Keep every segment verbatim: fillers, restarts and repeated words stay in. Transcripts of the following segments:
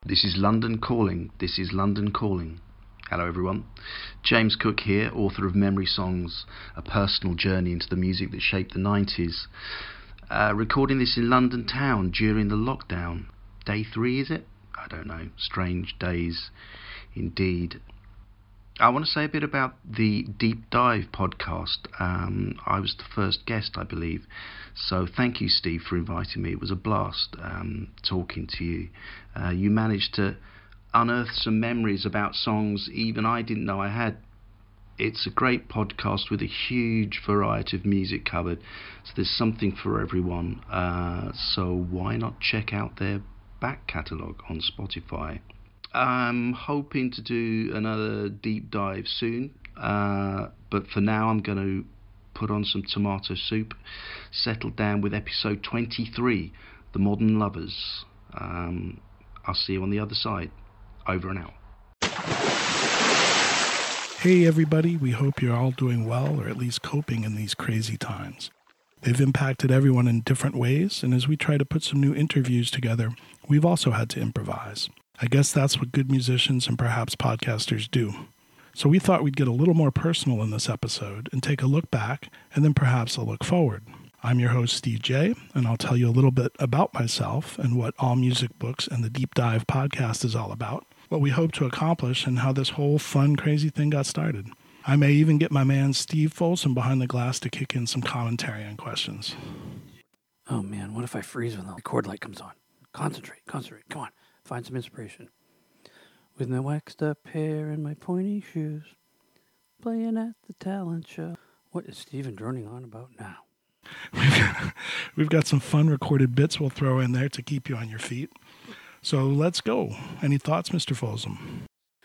This is London Calling. This is London Calling. Hello everyone. James Cook here, author of Memory Songs, a personal journey into the music that shaped the nineties. Uh, recording this in London town during the lockdown. Day three, is it? I don't know. Strange days indeed. I want to say a bit about the Deep Dive podcast. Um, I was the first guest, I believe. So thank you, Steve, for inviting me. It was a blast um, talking to you. Uh, you managed to unearth some memories about songs even I didn't know I had. It's a great podcast with a huge variety of music covered. So there's something for everyone. Uh, so why not check out their back catalogue on Spotify? I'm hoping to do another deep dive soon, uh, but for now I'm going to put on some tomato soup, settle down with episode twenty-three, The Modern Lovers. Um, I'll see you on the other side. Over and out. Hey everybody, we hope you're all doing well, or at least coping in these crazy times. They've impacted everyone in different ways, and as we try to put some new interviews together, we've also had to improvise. I guess that's what good musicians and perhaps podcasters do. So we thought we'd get a little more personal in this episode and take a look back and then perhaps a look forward. I'm your host, Steve J, and I'll tell you a little bit about myself and what All Music Books and the Deep Dive podcast is all about, what we hope to accomplish, and how this whole fun, crazy thing got started. I may even get my man Steve Folsom behind the glass to kick in some commentary and questions. Oh man, what if I freeze when the record light comes on? Concentrate, concentrate, come on. Find some inspiration. With my waxed up hair and my pointy shoes, playing at the talent show. What is Steven droning on about now? We've got, we've got some fun recorded bits we'll throw in there to keep you on your feet. So let's go. Any thoughts, Mister Folsom?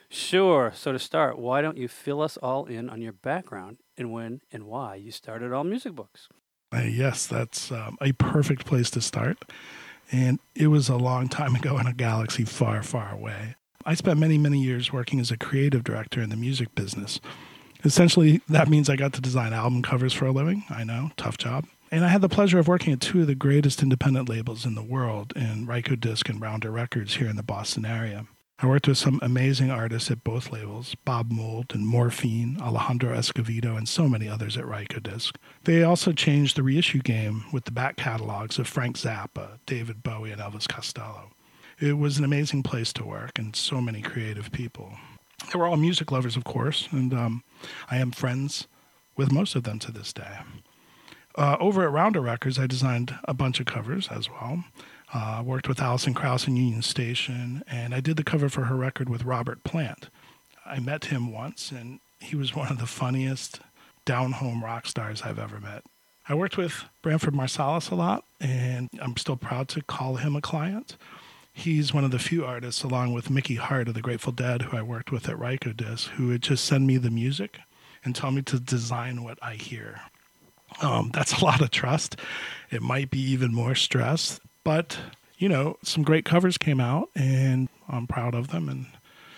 Sure. So to start, why don't you fill us all in on your background and when and why you started All Music Books? Uh, yes, that's um, a perfect place to start. And it was a long time ago in a galaxy far, far away. I spent many, many years working as a creative director in the music business. Essentially, that means I got to design album covers for a living. I know, tough job. And I had the pleasure of working at two of the greatest independent labels in the world, in Rykodisc and Rounder Records here in the Boston area. I worked with some amazing artists at both labels, Bob Mould and Morphine, Alejandro Escovedo, and so many others at Rykodisc. They also changed the reissue game with the back catalogs of Frank Zappa, David Bowie, and Elvis Costello. It was an amazing place to work, and so many creative people. They were all music lovers, of course, and um, I am friends with most of them to this day. Uh, over at Rounder Records, I designed a bunch of covers as well. I uh, worked with Alison Krauss in Union Station, and I did the cover for her record with Robert Plant. I met him once, and he was one of the funniest down-home rock stars I've ever met. I worked with Branford Marsalis a lot, and I'm still proud to call him a client. He's one of the few artists, along with Mickey Hart of the Grateful Dead, who I worked with at Rykodisc, who would just send me the music and tell me to design what I hear. Um, that's a lot of trust. It might be even more stress. But, you know, some great covers came out, and I'm proud of them. And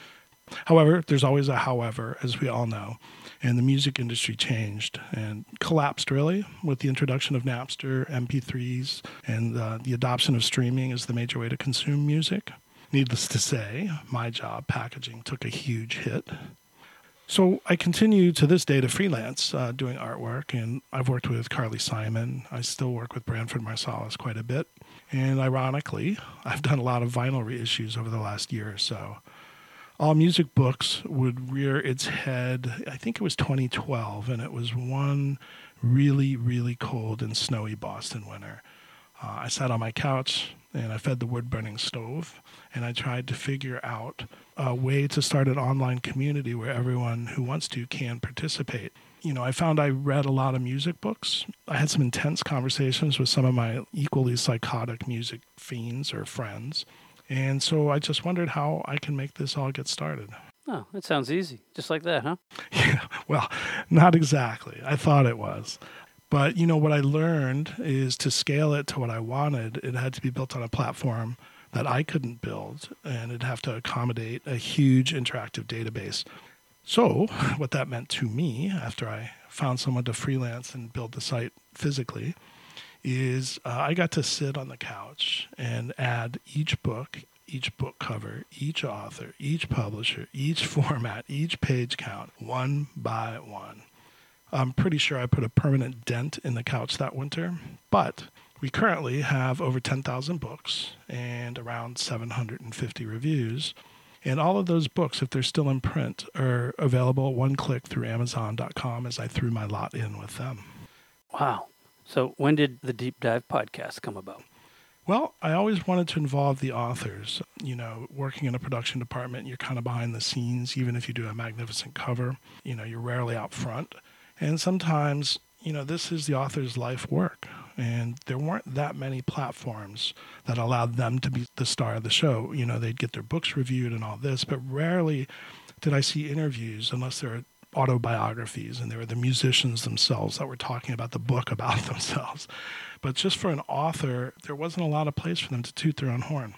however, there's always a however, as we all know. And the music industry changed and collapsed, really, with the introduction of Napster, M P threes, and uh, the adoption of streaming as the major way to consume music. Needless to say, my job, packaging, took a huge hit. So I continue to this day to freelance uh, doing artwork, and I've worked with Carly Simon. I still work with Branford Marsalis quite a bit. And ironically, I've done a lot of vinyl reissues over the last year or so. All Music Books would rear its head, I think it was twenty twelve, and it was one really, really cold and snowy Boston winter. Uh, I sat on my couch, and I fed the wood-burning stove, and I tried to figure out a way to start an online community where everyone who wants to can participate. You know, I found I read a lot of music books. I had some intense conversations with some of my equally psychotic music fiends or friends. And so I just wondered how I can make this all get started. Oh, that sounds easy. Just like that, huh? Yeah, well, not exactly. I thought it was. But, you know, what I learned is to scale it to what I wanted, it had to be built on a platform that I couldn't build, and it'd have to accommodate a huge interactive database. So what that meant to me, after I found someone to freelance and build the site physically, is uh, I got to sit on the couch and add each book, each book cover, each author, each publisher, each format, each page count, one by one. I'm pretty sure I put a permanent dent in the couch that winter, but we currently have over ten thousand books and around seven hundred fifty reviews. And all of those books, if they're still in print, are available at one click through Amazon dot com as I threw my lot in with them. Wow. So when did the Deep Dive podcast come about? Well, I always wanted to involve the authors. You know, working in a production department, you're kind of behind the scenes. Even if you do a magnificent cover, you know, you're rarely out front. And sometimes, you know, this is the author's life work. And there weren't that many platforms that allowed them to be the star of the show. You know, they'd get their books reviewed and all this, but rarely did I see interviews unless they're autobiographies and they were the musicians themselves that were talking about the book about themselves. But just for an author, there wasn't a lot of place for them to toot their own horn.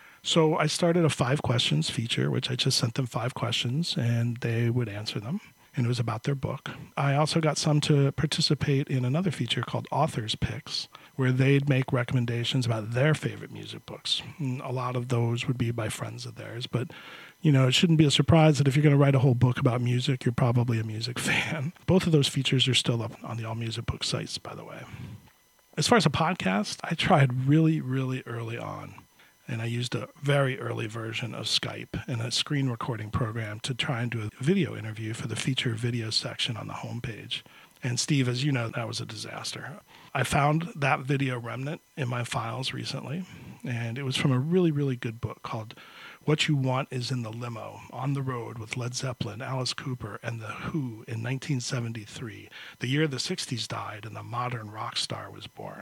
So I started a five questions feature, which I just sent them five questions and they would answer them. And it was about their book. I also got some to participate in another feature called Authors Picks, where they'd make recommendations about their favorite music books. And a lot of those would be by friends of theirs. But, you know, it shouldn't be a surprise that if you're going to write a whole book about music, you're probably a music fan. Both of those features are still up on the All Music Book sites, by the way. As far as a podcast, I tried really, really early on. And I used a very early version of Skype and a screen recording program to try and do a video interview for the feature video section on the homepage. And Steve, as you know, that was a disaster. I found that video remnant in my files recently, and it was from a really, really good book called What You Want Is in the Limo, On the Road with Led Zeppelin, Alice Cooper, and The Who in nineteen seventy-three, the year the sixties died and the modern rock star was born.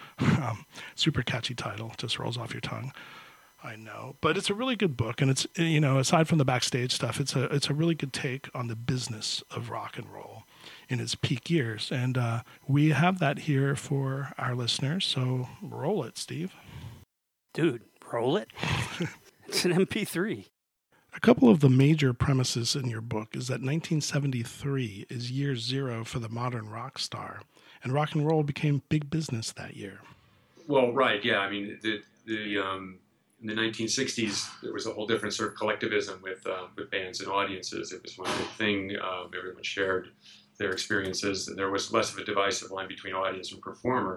Um, super catchy title, just rolls off your tongue. I know, but it's a really good book, and it's, you know, aside from the backstage stuff, it's a it's a really good take on the business of rock and roll in its peak years, and uh, we have that here for our listeners. So roll it, Steve. Dude, roll it. It's an M P three. A couple of the major premises in your book is that nineteen seventy-three is year zero for the modern rock star, and rock and roll became big business that year. Well, right, yeah. I mean, the the um, in the nineteen sixties, there was a whole different sort of collectivism with uh, with bands and audiences. It was one big thing. Um, everyone shared their experiences, and there was less of a divisive line between audience and performer.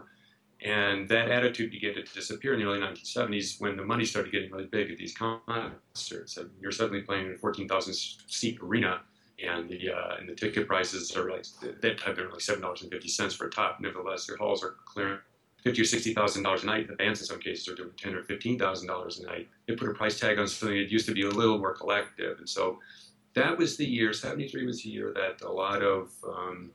And that attitude began to disappear in the early nineteen seventies when the money started getting really big at these concerts. And you're suddenly playing in a fourteen thousand seat arena, and the uh, and the ticket prices are like, at that time they were like seven dollars and fifty cents for a top. Nevertheless, their halls are clearing fifty or sixty thousand dollars a night. The bands in some cases are doing ten or fifteen thousand dollars a night. They put a price tag on something that used to be a little more collective, and so that was the year. seventy-three was the year that a lot of um,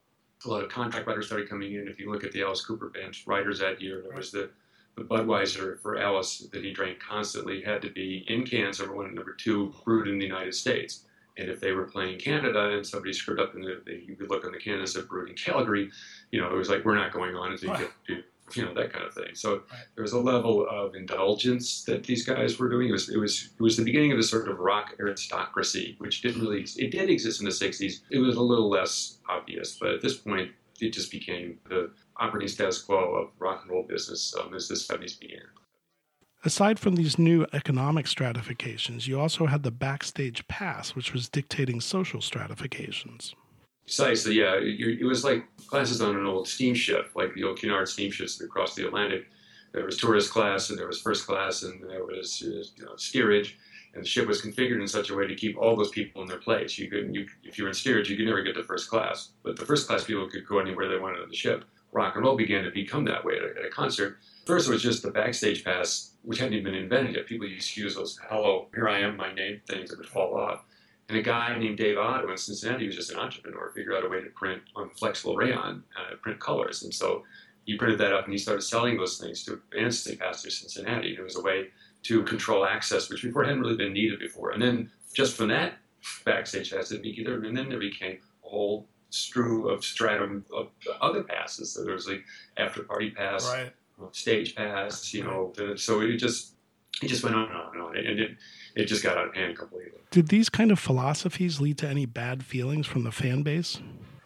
a lot of contract writers started coming in. If you look at the Alice Cooper band writers that year, there was the, the Budweiser for Alice that he drank constantly had to be in cans, number one, and number two, brewed in the United States. And if they were playing Canada and somebody screwed up and you could look on the can and said brewed in Calgary, you know, it was like, we're not going on until you get to, you know, that kind of thing. So right. There was a level of indulgence that these guys were doing. It was, it was, it was the beginning of a sort of rock aristocracy, which didn't really, it did exist in the sixties. It was a little less obvious, but at this point, it just became the operating status quo of rock and roll business um, as the seventies began. Aside from these new economic stratifications, you also had the backstage pass, which was dictating social stratifications. Precisely, yeah. It, it was like classes on an old steamship, like the old Cunard steamships that crossed the Atlantic. There was tourist class, and there was first class, and there was uh, you know, steerage. And the ship was configured in such a way to keep all those people in their place. You could, you, if you were in steerage, you could never get to first class. But the first class people could go anywhere they wanted on the ship. Rock and roll began to become that way at a, at a concert. First, it was just the backstage pass, which hadn't even been invented yet. People used to use those "hello, here I am, my name" things that would fall off. And a guy named Dave Otto in Cincinnati, who was just an entrepreneur, figured out a way to print on flexible rayon, uh, print colors. And so he printed that up and he started selling those things to bands they passed through Cincinnati. And it was a way to control access, which before hadn't really been needed before. And then just from that backstage pass, it became, and then there became a whole strew of stratum of other passes. So there was like after party pass, right. Stage pass, you know. So it just it just went on and on and on, and it it just got out of hand completely. Did these kind of philosophies lead to any bad feelings from the fan base?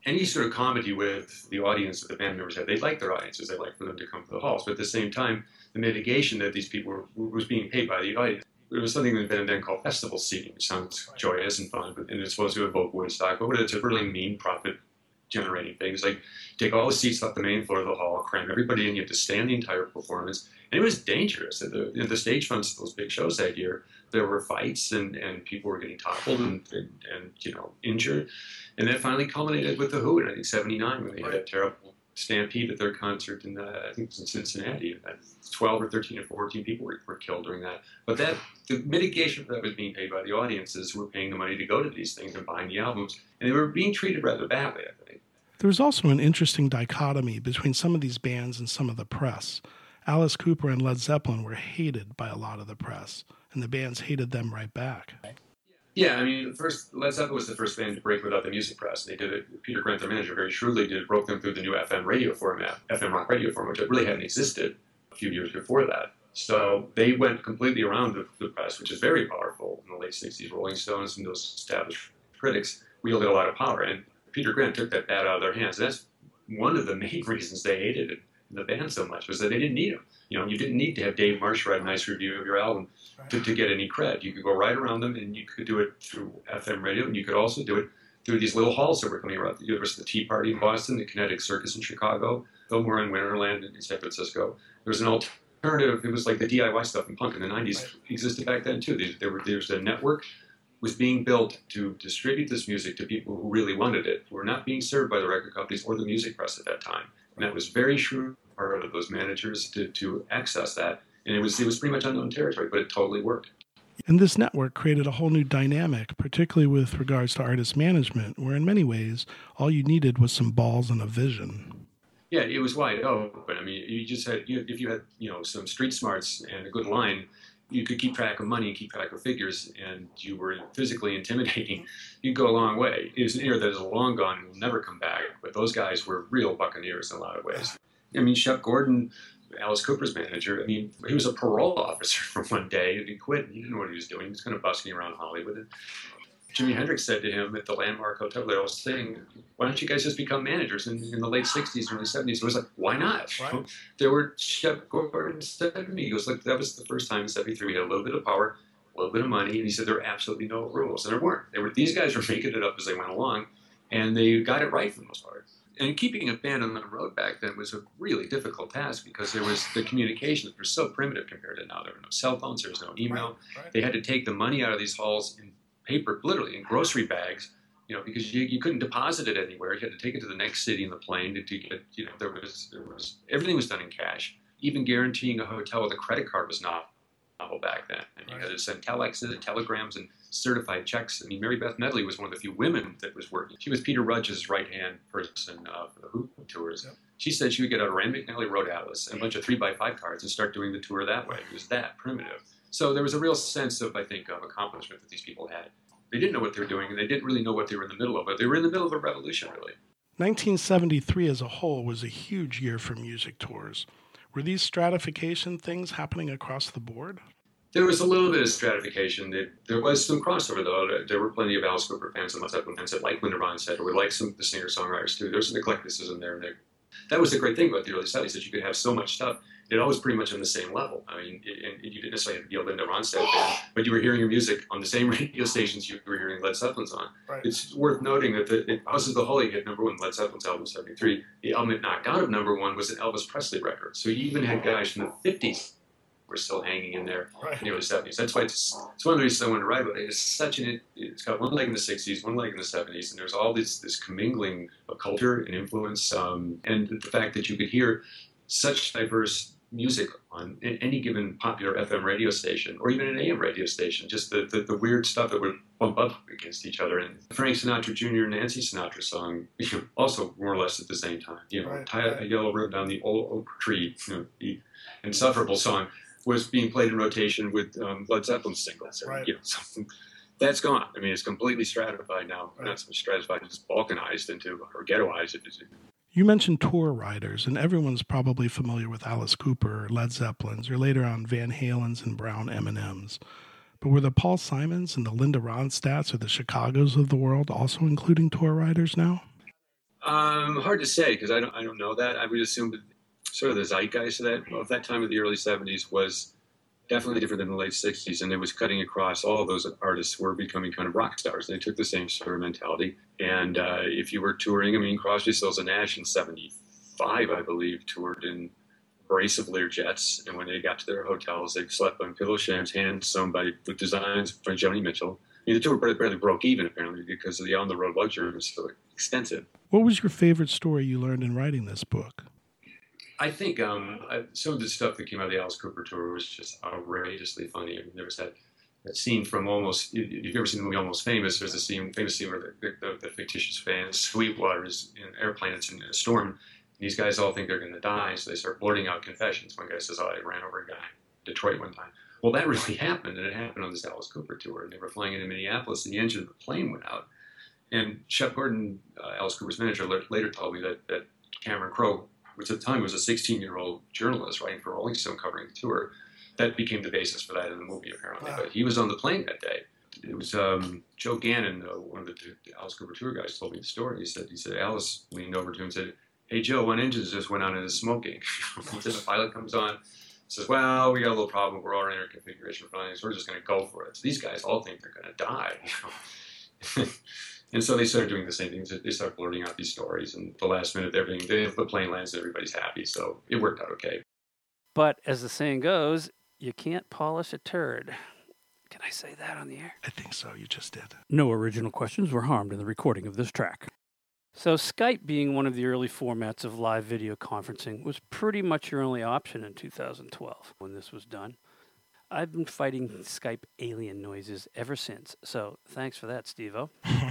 any sort of comedy with the audience that the band members had. They liked their audiences. They liked for them to come to the halls. But at the same time, the mitigation that these people were was being paid by the audience. There was something that had been called festival seating, which sounds joyous and fun, but and it's supposed to evoke Woodstock. But what it's a really mean profit generating thing. It's like take all the seats off the main floor of the hall, cram everybody in, you have to stand the entire performance. And it was dangerous. At the, at the stage fronts of those big shows that year, there were fights and, and people were getting toppled and, and, and, you know, injured. And that finally culminated with The Who in, I think, seventy-nine, when they had that terrible stampede at their concert in, uh, I think it was in Cincinnati. twelve or thirteen or fourteen people were, were killed during that. But that, the mitigation for that was being paid by the audiences who were paying the money to go to these things and buying the albums. And they were being treated rather badly, I think. There was also an interesting dichotomy between some of these bands and some of the press. Alice Cooper and Led Zeppelin were hated by a lot of the press, and the bands hated them right back. Yeah, I mean, first, Led Zeppelin was the first band to break without the music press. They did it, Peter Grant, their manager, very shrewdly did broke them through the new F M radio format, F M rock radio format, which really hadn't existed a few years before that. So they went completely around the, the press, which is very powerful in the late sixties. Rolling Stones and those established critics wielded a lot of power, and Peter Grant took that bat out of their hands. That's one of the main reasons they hated it, the band so much, was that they didn't need him. You know, you didn't need to have Dave Marsh write a nice review of your album to, to get any cred. You could go right around them, and you could do it through F M radio, and you could also do it through these little halls that were coming around. There was the Tea Party in Boston, the Kinetic Circus in Chicago, Fillmore and Winterland in San Francisco. There was an alternative. It was like the D I Y stuff in punk in the nineties existed back then too. There, were, there was a network was being built to distribute this music to people who really wanted it, who were not being served by the record companies or the music press at that time. And that was very shrewd part of those managers to, to access that. And it was it was pretty much unknown territory, but it totally worked. And this network created a whole new dynamic, particularly with regards to artist management, where in many ways, all you needed was some balls and a vision. Yeah, it was wide open. I mean, you just had, you, if you had, you know, some street smarts and a good line, you could keep track of money and keep track of figures, and you were physically intimidating, you'd go a long way. It was an era that is long gone and will never come back, but those guys were real buccaneers in a lot of ways. I mean, Shep Gordon, Alice Cooper's manager, I mean, he was a parole officer for one day, and he quit, and he didn't know what he was doing. He was kind of busking around Hollywood. And Jimi Hendrix said to him at the Landmark Hotel, they were saying, why don't you guys just become managers? In, in the late sixties, early seventies, it was like, why not? Right. There were, Shep Gordon said to me, he goes, look, that was the first time in seventy-three we had a little bit of power, a little bit of money, and he said there were absolutely no rules. And there weren't. They were, these guys were making it up as they went along, and they got it right for the most part. And keeping a band on the road back then was a really difficult task because there was the communications were so primitive compared to now. There were no cell phones, there was no email. Right, right. They had to take the money out of these halls in paper, literally in grocery bags, you know, because you, you couldn't deposit it anywhere. You had to take it to the next city in the plane to, to get, you know, there was, there was, everything was done in cash. Even guaranteeing a hotel with a credit card was not novel back then. And you right. had to send telexes and telegrams and certified checks. I mean, Mary Beth Medley was one of the few women that was working. She was Peter Rudge's right-hand person uh, for the Who tours. Yep. She said she would get out a Rand McNally Road Atlas and a bunch of three by five cards and start doing the tour that way. It was that primitive. So there was a real sense of, I think, of accomplishment that these people had. They didn't know what they were doing, and they didn't really know what they were in the middle of, but they were in the middle of a revolution, really. nineteen seventy-three as a whole was a huge year for music tours. Were these stratification things happening across the board? There was a little bit of stratification. There, there was some crossover, though. There were plenty of Alice Cooper fans and Led Zeppelin fans that liked Linda Ronstadt, or would like some of the singer-songwriters, too. There was an eclecticism there. there. That was the great thing about the early seventies, that you could have so much stuff. It all was pretty much on the same level. I mean, it, and you didn't necessarily have to be a Linda Ronstadt fan, but you were hearing your music on the same radio stations you were hearing Led Zeppelin's on. Right. It's worth noting that the it, House of the Holy hit number one, Led Zeppelin's album, seventy-three. The album it knocked out of number one was an Elvis Presley record. So you even had guys from the fifties were still hanging in there right. in the early seventies. That's why it's, it's one of the reasons I wanted to write about it. It's such an, it's got one leg in the sixties, one leg in the seventies, and there's all this, this commingling of culture and influence, um, and the fact that you could hear such diverse music on any given popular F M radio station, or even an A M radio station, just the, the, the weird stuff that would bump up against each other. And Frank Sinatra Junior and Nancy Sinatra song, you know, also more or less at the same time. You know, right. Tie a yellow ribbon down the old oak tree, you know, the insufferable song was being played in rotation with um, Led Zeppelin singles. Right. You know, so that's gone. I mean, it's completely stratified now. Right. Not so much stratified, it's balkanized into, or ghettoized. You mentioned tour riders, and everyone's probably familiar with Alice Cooper, or Led Zeppelin's, or later on Van Halen's and Brown M and M's. But were the Paul Simons and the Linda Ronstadts or the Chicagos of the world also including tour riders now? Um, hard to say because I don't I don't know that. I would assume that sort of the zeitgeist of that of that time of the early seventies was definitely different than the late sixties, and it was cutting across. All of those artists were becoming kind of rock stars. They took the same sort of mentality. And uh, if you were touring, I mean, Crosby, Stills, and Nash in seventy-five, I believe, toured in a brace of Learjets, and when they got to their hotels, they slept on pillow shams, hand sewn by with designs by Joni Mitchell. I mean, the tour barely, barely broke even, apparently, because the on-the-road luxury was so extensive. What was your favorite story you learned in writing this book? I think um, I, some of the stuff that came out of the Alice Cooper tour was just outrageously funny. I mean, there was that, that scene from Almost, if you've ever seen the movie Almost Famous, there's a scene, famous scene where the, the, the fictitious band Sweetwater is in an airplane, it's in a storm. These guys all think they're going to die, so they start blurting out confessions. One guy says, oh, I ran over a guy in Detroit one time. Well, that really happened, and it happened on this Alice Cooper tour. And they were flying into Minneapolis, and the engine of the plane went out. And Shep Gordon, uh, Alice Cooper's manager, later told me that, that Cameron Crowe, which at the time was a sixteen-year-old journalist writing for Rolling Stone covering the tour, that became the basis for that in the movie, apparently. Wow. But he was on the plane that day. It was um, Joe Gannon, uh, one of the, the Alice Cooper tour guys, told me the story. He said, he said Alice leaned over to him and said, hey, Joe, one engine just went on and is smoking. He said, the pilot comes on, says, well, we got a little problem. We're already in our configuration for flying, so we're just going to go for it. So these guys all think they're going to die. You know? And so they started doing the same things. They started blurting out these stories, and the last minute, everything, the plane lands and everybody's happy. So it worked out okay. But as the saying goes, you can't polish a turd. Can I say that on the air? I think so. You just did. No original questions were harmed in the recording of this track. So Skype, being one of the early formats of live video conferencing, was pretty much your only option in two thousand twelve when this was done. I've been fighting Skype alien noises ever since, so thanks for that, Steve-O.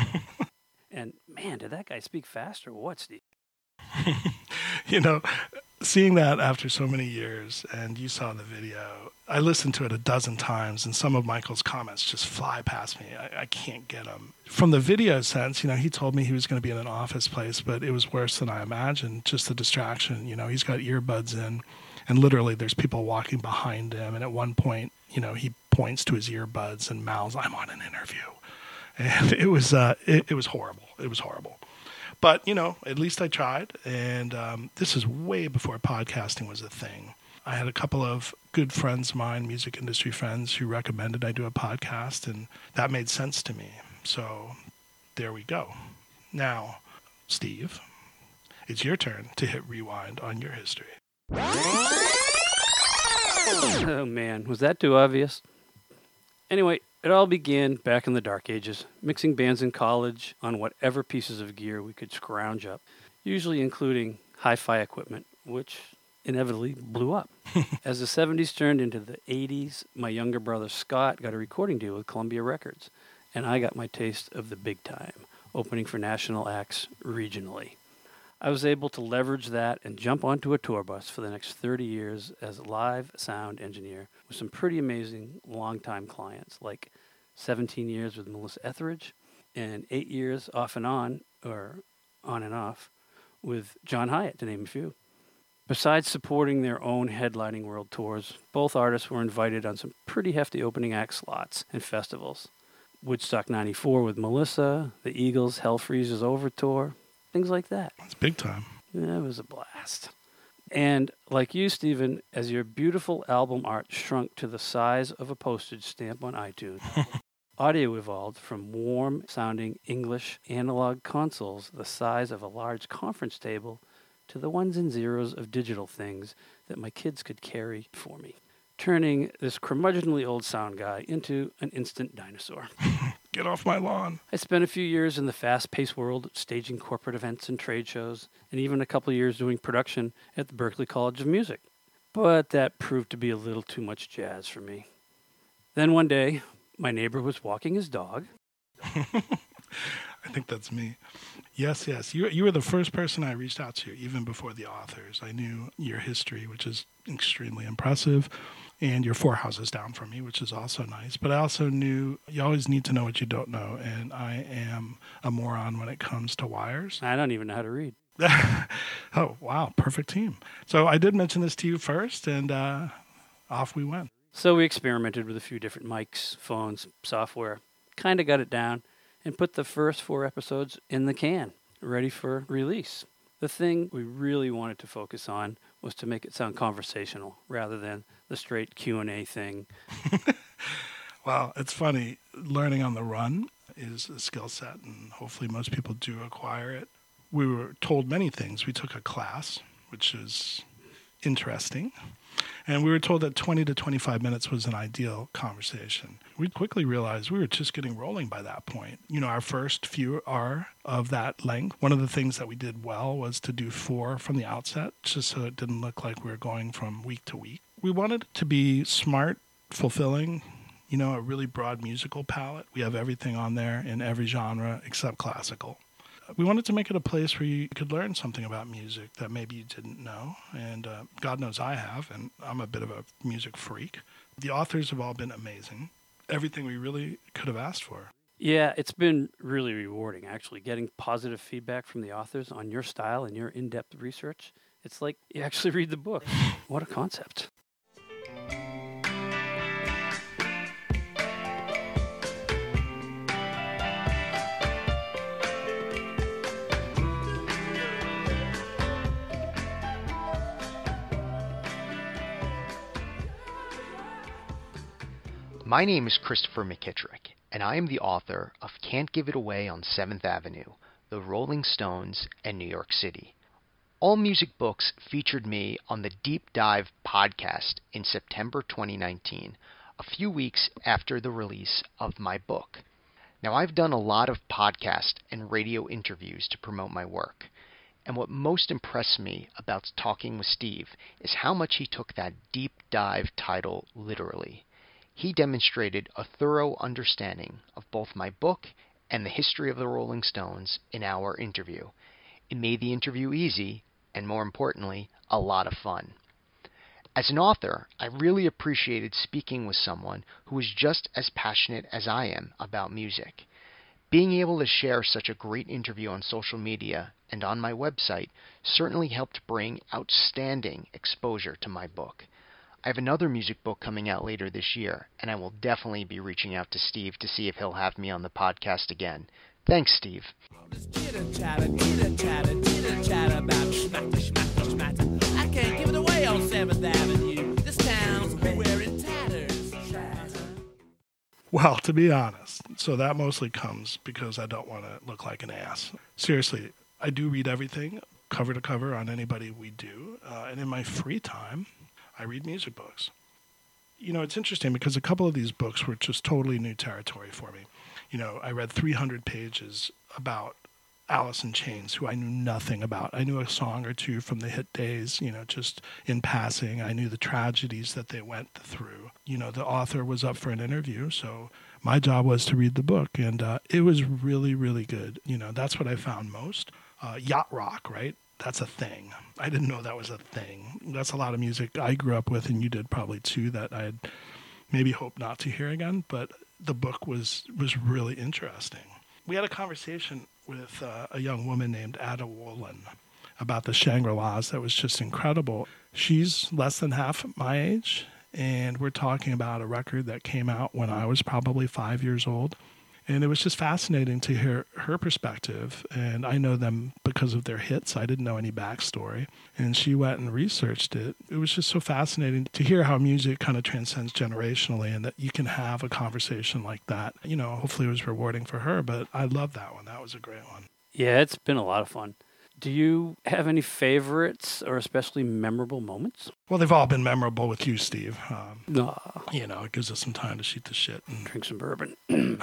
And, man, did that guy speak fast or what, Steve? You know, seeing that after so many years, and you saw the video, I listened to it a dozen times, and some of Michael's comments just fly past me. I, I can't get them. From the video sense, you know, he told me he was going to be in an office place, but it was worse than I imagined, just the distraction. You know, he's got earbuds in, and literally there's people walking behind him, and at one point, you know, he points to his earbuds and mouths, I'm on an interview. And it was uh, it, it was horrible. It was horrible. But, you know, at least I tried. And um, this is way before podcasting was a thing. I had a couple of good friends of mine, music industry friends, who recommended I do a podcast, and that made sense to me. So there we go. Now, Steve, it's your turn to hit rewind on your history. Oh, man. Was that too obvious? Anyway, it all began back in the dark ages, mixing bands in college on whatever pieces of gear we could scrounge up, usually including hi-fi equipment, which inevitably blew up. As the seventies turned into the eighties, my younger brother Scott got a recording deal with Columbia Records, and I got my taste of the big time, opening for national acts regionally. I was able to leverage that and jump onto a tour bus for the next thirty years as a live sound engineer with some pretty amazing long-time clients, like seventeen years with Melissa Etheridge and eight years off and on, or on and off, with John Hyatt, to name a few. Besides supporting their own headlining world tours, both artists were invited on some pretty hefty opening act slots and festivals. Woodstock ninety-four with Melissa, the Eagles' Hell Freezes Over tour, things like that. It's big time. Yeah, it was a blast. And like you, Stephen, as your beautiful album art shrunk to the size of a postage stamp on iTunes, audio evolved from warm-sounding English analog consoles the size of a large conference table to the ones and zeros of digital things that my kids could carry for me, turning this curmudgeonly old sound guy into an instant dinosaur. Get off my lawn. I spent a few years in the fast-paced world, staging corporate events and trade shows, and even a couple of years doing production at the Berklee College of Music. But that proved to be a little too much jazz for me. Then one day, my neighbor was walking his dog. I think that's me. Yes, yes. You, you were the first person I reached out to, even before the authors. I knew your history, which is extremely impressive, and you're four houses down from me, which is also nice. But I also knew you always need to know what you don't know, and I am a moron when it comes to wires. I don't even know how to read. Oh, wow. Perfect team. So I did mention this to you first, and uh, off we went. So we experimented with a few different mics, phones, software, kind of got it down, and put the first four episodes in the can. ready for release. The thing we really wanted to focus on was to make it sound conversational rather than the straight Q and A thing. Well, it's funny. Learning on the run is a skill set, and hopefully most people do acquire it. We were told many things. We took a class, which is interesting. And we were told that twenty to twenty-five minutes was an ideal conversation. We quickly realized we were just getting rolling by that point. You know, our first few are of that length. One of the things that we did well was to do four from the outset, just so it didn't look like we were going from week to week. We wanted it to be smart, fulfilling, you know, a really broad musical palette. We have everything on there in every genre except classical. We wanted to make it a place where you could learn something about music that maybe you didn't know. And uh, God knows I have, and I'm a bit of a music freak. The authors have all been amazing. Everything we really could have asked for. Yeah, it's been really rewarding, actually, getting positive feedback from the authors on your style and your in-depth research. It's like you actually read the book. What a concept. My name is Christopher McKittrick, and I am the author of Can't Give It Away on seventh Avenue, The Rolling Stones, and New York City. All Music Books featured me on the Deep Dive podcast in September twenty nineteen, a few weeks after the release of my book. Now, I've done a lot of podcast and radio interviews to promote my work, and what most impressed me about talking with Steve is how much he took that Deep Dive title literally. He demonstrated a thorough understanding of both my book and the history of the Rolling Stones in our interview. It made the interview easy, and more importantly, a lot of fun. As an author, I really appreciated speaking with someone who is just as passionate as I am about music. Being able to share such a great interview on social media and on my website certainly helped bring outstanding exposure to my book. I have another music book coming out later this year, and I will definitely be reaching out to Steve to see if he'll have me on the podcast again. Thanks, Steve. I can't give it away on seventh Avenue. This town's wearing tatters. Well, to be honest, so that mostly comes because I don't want to look like an ass. Seriously, I do read everything, cover to cover, on anybody we do, uh, and in my free time, I read music books. You know, it's interesting because a couple of these books were just totally new territory for me. You know, I read three hundred pages about Alice in Chains, who I knew nothing about. I knew a song or two from the hit days, you know, just in passing. I knew the tragedies that they went through. You know, the author was up for an interview, so my job was to read the book, and uh, it was really, really good. You know, that's what I found most. Uh, yacht rock, right? That's a thing. I didn't know that was a thing. That's a lot of music I grew up with, and you did probably too, that I'd maybe hope not to hear again, but the book was, was really interesting. We had a conversation with uh, a young woman named Ada Wolin about the Shangri-Las that was just incredible. She's less than half my age, and we're talking about a record that came out when I was probably five years old. And it was just fascinating to hear her perspective. And I know them because of their hits. I didn't know any backstory. And she went and researched it. It was just so fascinating to hear how music kind of transcends generationally and that you can have a conversation like that. You know, hopefully it was rewarding for her, but I love that one. That was a great one. Yeah, it's been a lot of fun. Do you have any favorites or especially memorable moments? Well, they've all been memorable with you, Steve. Um, No. you know, it gives us some time to shoot the shit. And, Drink some bourbon.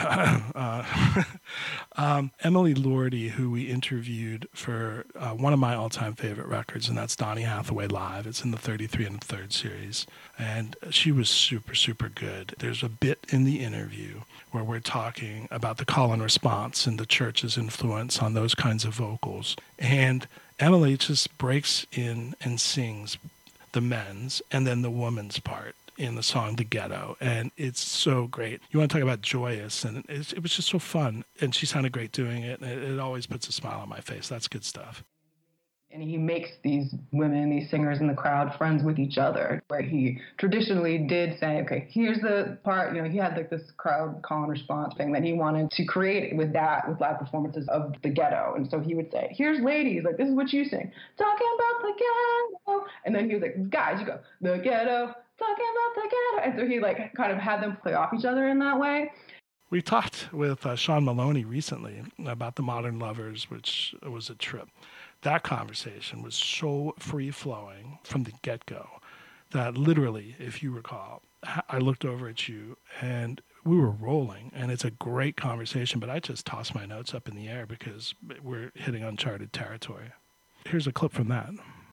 uh, um, Emily Lordy, who we interviewed for uh, one of my all-time favorite records, and that's Donny Hathaway Live. It's in the thirty-three and the third series. And she was super, super good. There's a bit in the interview where we're talking about the call and response and the church's influence on those kinds of vocals. And Emily just breaks in and sings the men's and then the woman's part in the song The Ghetto. And it's so great. You want to talk about joyous, and it, it was just so fun. And she sounded great doing it. And it, it always puts a smile on my face. That's good stuff. And he makes these women, these singers in the crowd, friends with each other, where he traditionally did say, okay, here's the part, you know, he had like this crowd call and response thing that he wanted to create with that, with live performances of the ghetto. And so he would say, here's ladies, like, this is what you sing, talking about the ghetto. And then he was like, guys, you go, the ghetto, talking about the ghetto. And so he like kind of had them play off each other in that way. We talked with uh, Sean Maloney recently about The Modern Lovers, which was a trip. That conversation was so free-flowing from the get-go that literally, if you recall, I looked over at you and we were rolling, and it's a great conversation, but I just tossed my notes up in the air because we're hitting uncharted territory. Here's a clip from that.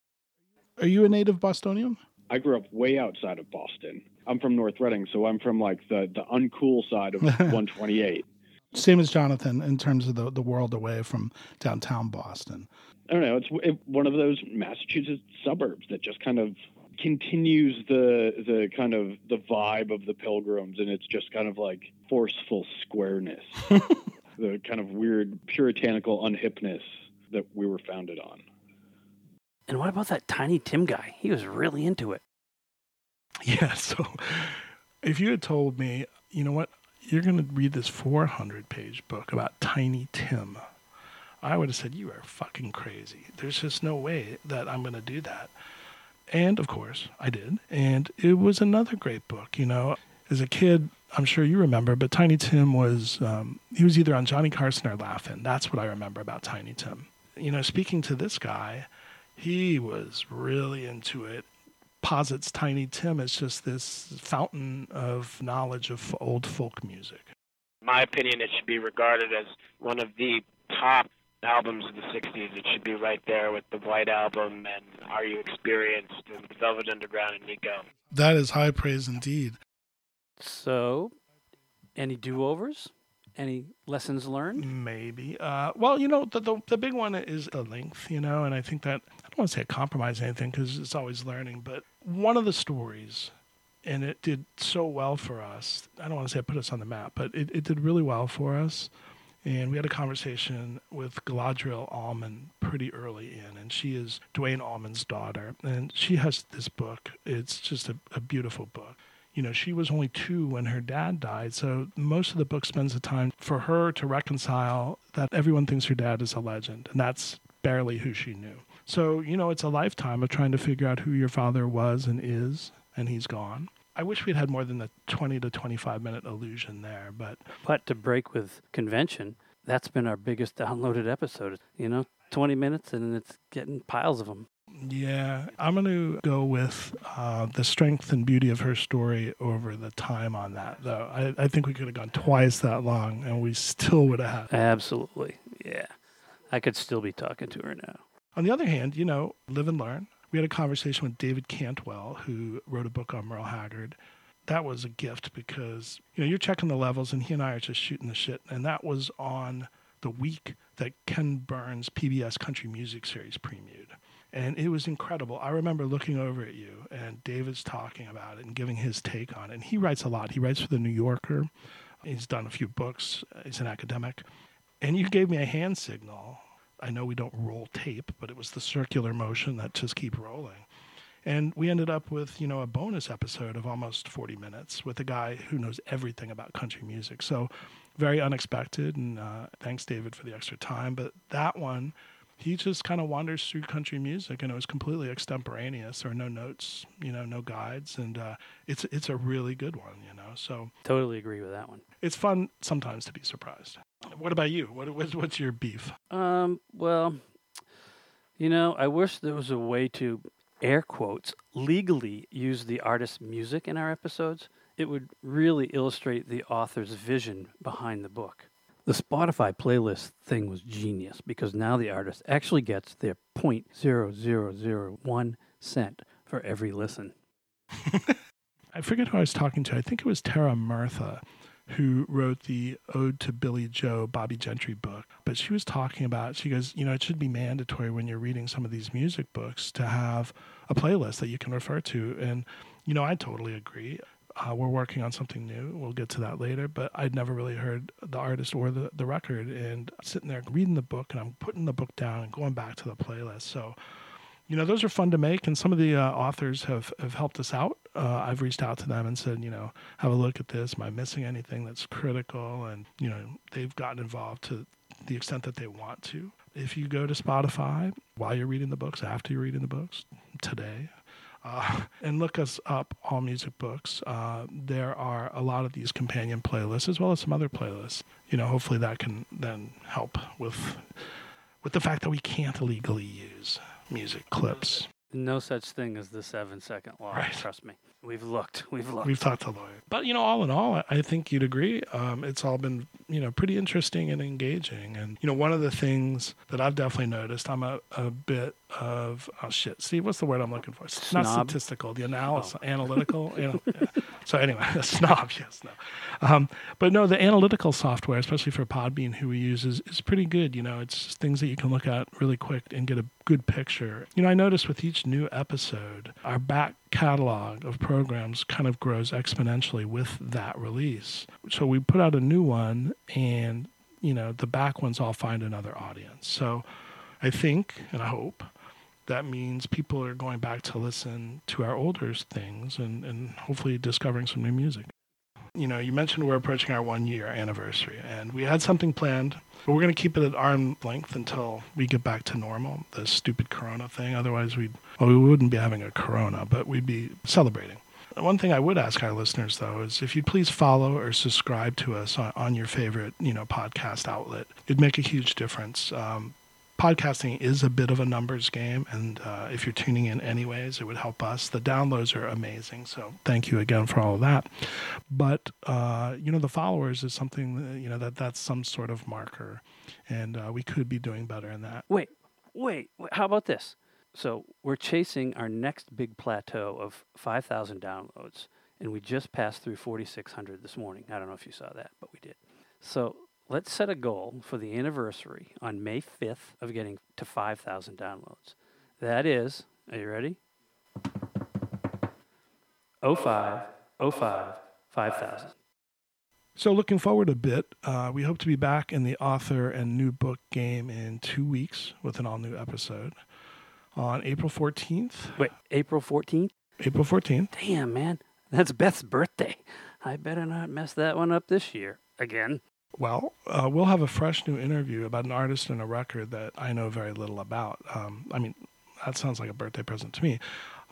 Are you a native Bostonian? I grew up way outside of Boston. I'm from North Reading, so I'm from like the, the uncool side of one twenty-eight. Same as Jonathan in terms of the, the world away from downtown Boston. I don't know. It's it, one of those Massachusetts suburbs that just kind of continues the the kind of the vibe of the Pilgrims, and it's just kind of like forceful squareness, the kind of weird puritanical unhipness that we were founded on. And what about that Tiny Tim guy? He was really into it. Yeah, so if you had told me, you know what, you're going to read this four hundred page book about Tiny Tim, I would have said, you are fucking crazy. There's just no way that I'm going to do that. And, of course, I did. And it was another great book. You know, as a kid, I'm sure you remember, but Tiny Tim was, um, he was either on Johnny Carson or Laugh-In. That's what I remember about Tiny Tim. You know, speaking to this guy, he was really into it. Posits Tiny Tim as just this fountain of knowledge of old folk music. In my opinion, it should be regarded as one of the top albums of the sixties. It should be right there with the White Album and Are You Experienced and Velvet Underground and Nico. That is high praise indeed. So, any do-overs? Any lessons learned? Maybe. Uh, well, you know, the, the the big one is the length, you know, and I think that, I don't want to say compromise anything because it's always learning, but one of the stories, and it did so well for us, I don't want to say it put us on the map, but it, it did really well for us. And we had a conversation with Galadriel Allman pretty early in, and she is Dwayne Allman's daughter, and she has this book. It's just a, a beautiful book. You know, she was only two when her dad died, so most of the book spends the time for her to reconcile that everyone thinks her dad is a legend, and that's barely who she knew. So, you know, it's a lifetime of trying to figure out who your father was and is, and he's gone. I wish we'd had more than the twenty to twenty-five minute illusion there, but... But to break with convention, that's been our biggest downloaded episode. You know, twenty minutes, and it's getting piles of them. Yeah, I'm going to go with uh, the strength and beauty of her story over the time on that, though. I, I think we could have gone twice that long, and we still would have had. Absolutely, yeah. I could still be talking to her now. On the other hand, you know, live and learn. We had a conversation with David Cantwell, who wrote a book on Merle Haggard. That was a gift because, you know, you're checking the levels, and he and I are just shooting the shit, and that was on the week that Ken Burns' P B S Country Music Series premiered. And it was incredible. I remember looking over at you, and David's talking about it and giving his take on it. And he writes a lot. He writes for The New Yorker. He's done a few books. He's an academic. And you gave me a hand signal. I know we don't roll tape, but it was the circular motion that just keep rolling. And we ended up with, you know, a bonus episode of almost forty minutes with a guy who knows everything about country music. So very unexpected, and uh, thanks, David, for the extra time. But that one, he just kind of wanders through country music, and it was completely extemporaneous. There were no notes, you know, no guides, and uh, it's it's a really good one, you know. So totally agree with that one. It's fun sometimes to be surprised. What about you? What what's, what's your beef? Um. Well, you know, I wish there was a way to, air quotes, legally use the artist's music in our episodes. It would really illustrate the author's vision behind the book. The Spotify playlist thing was genius because now the artist actually gets their zero point zero zero zero one cent for every listen. I forget who I was talking to. I think it was Tara Murtha, who wrote the Ode to Billy Joe Bobby Gentry book. But she was talking about, she goes, you know, it should be mandatory when you're reading some of these music books to have a playlist that you can refer to. And, you know, I totally agree. Uh, we're working on something new. We'll get to that later, but I'd never really heard the artist or the, the record. And sitting there reading the book, and I'm putting the book down and going back to the playlist. So, you know, those are fun to make, and some of the uh, authors have, have helped us out. Uh, I've reached out to them and said, you know, have a look at this. Am I missing anything that's critical? And, you know, they've gotten involved to the extent that they want to. If you go to Spotify while you're reading the books, after you're reading the books, today, Uh, and look us up, All Music Books. Uh, there are a lot of these companion playlists as well as some other playlists. You know, hopefully that can then help with with the fact that we can't legally use music clips. No such thing as the seven-second law. Right. Trust me. We've looked. We've looked. We've talked to lawyers. But, you know, all in all, I think you'd agree. Um, it's all been, you know, pretty interesting and engaging. And, you know, one of the things that I've definitely noticed, I'm a, a bit of, oh, shit, Steve, what's the word I'm looking for? It's not Snob? statistical, the analysis, Oh. analytical. You know, yeah. So anyway, a snob, yes, no. Um, but no, the analytical software, especially for Podbean, who we use, is, is pretty good. You know, it's just things that you can look at really quick and get a good picture. You know, I noticed with each new episode, our back catalog of programs kind of grows exponentially with that release. So we put out a new one, and, you know, the back ones all find another audience. So I think, and I hope, that means people are going back to listen to our older things and, and hopefully discovering some new music. You know, you mentioned we're approaching our one-year anniversary, and we had something planned, but we're going to keep it at arm's length until we get back to normal, the stupid Corona thing. Otherwise, we'd, well, we wouldn't be having a Corona, but we'd be celebrating. One thing I would ask our listeners, though, is if you'd please follow or subscribe to us on, on your favorite, you know, podcast outlet. It'd make a huge difference. Um, Podcasting is a bit of a numbers game, and uh, if you're tuning in anyways, it would help us. The downloads are amazing, so thank you again for all of that. But, uh, you know, the followers is something, that, you know, that that's some sort of marker, and uh, we could be doing better in that. Wait, wait, wait, how about this? So we're chasing our next big plateau of five thousand downloads, and we just passed through forty-six hundred this morning. I don't know if you saw that, but we did. So let's set a goal for the anniversary on May fifth of getting to five thousand downloads. That is, are you ready? oh five, oh five, five thousand. So looking forward a bit, uh, we hope to be back in the author and new book game in two weeks with an all-new episode on April fourteenth. Wait, April fourteenth? April fourteenth. Damn, man. That's Beth's birthday. I better not mess that one up this year again. Well, uh, we'll have a fresh new interview about an artist and a record that I know very little about. Um, I mean, that sounds like a birthday present to me.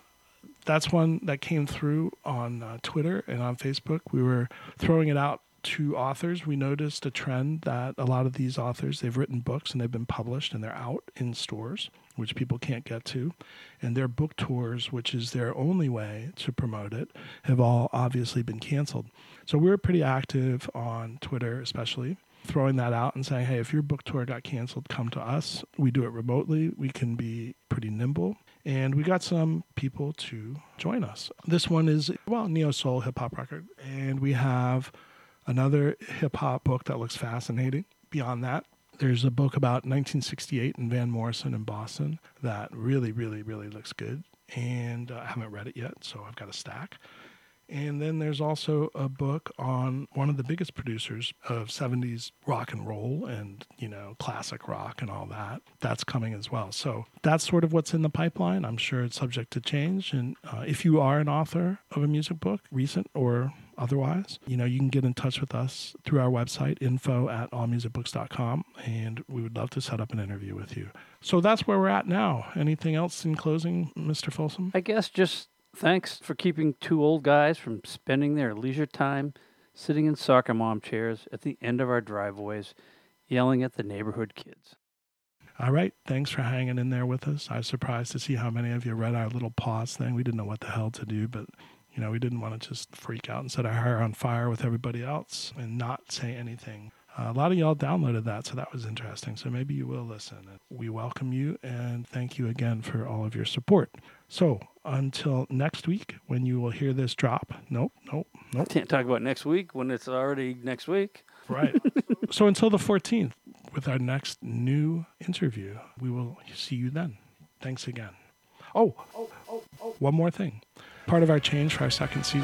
That's one that came through on uh, Twitter and on Facebook. We were throwing it out to authors. We noticed a trend that a lot of these authors, they've written books and they've been published and they're out in stores, which people can't get to. And their book tours, which is their only way to promote it, have all obviously been canceled. So we're pretty active on Twitter, especially, throwing that out and saying, hey, if your book tour got canceled, come to us. We do it remotely. We can be pretty nimble. And we got some people to join us. This one is, well, neo-soul hip-hop record. And we have another hip-hop book that looks fascinating. Beyond that, there's a book about nineteen sixty-eight and Van Morrison in Boston that really, really, really looks good. And uh, I haven't read it yet, so I've got a stack. And then there's also a book on one of the biggest producers of seventies rock and roll and, you know, classic rock and all that. That's coming as well. So that's sort of what's in the pipeline. I'm sure it's subject to change. And uh, if you are an author of a music book, recent or otherwise, you know, you can get in touch with us through our website, info at all music books dot com, and we would love to set up an interview with you. So that's where we're at now. Anything else in closing, Mister Folsom? I guess just thanks for keeping two old guys from spending their leisure time sitting in soccer mom chairs at the end of our driveways, yelling at the neighborhood kids. All right. Thanks for hanging in there with us. I was surprised to see how many of you read our little pause thing. We didn't know what the hell to do, but, you know, we didn't want to just freak out and set our hair on fire with everybody else and not say anything. Uh, a lot of y'all downloaded that, so that was interesting. So maybe you will listen. We welcome you and thank you again for all of your support. So until next week, when you will hear this drop. Nope, nope, nope. Can't talk about next week when it's already next week. Right. So until the fourteenth, with our next new interview, we will see you then. Thanks again. Oh, oh, oh, oh. One more thing. Part of our change for our second season,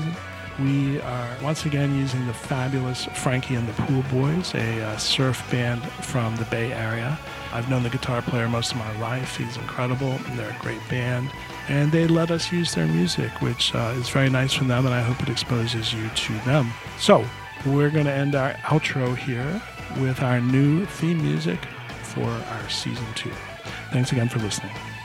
We are once again using the fabulous Frankie and the Pool Boys, a uh, surf band from the Bay Area. I've known the guitar player most of my life. He's incredible, and they're a great band. And they let us use their music, which uh, is very nice from them, and I hope it exposes you to them. So, we're going to end our outro here with our new theme music for our season two. Thanks again for listening.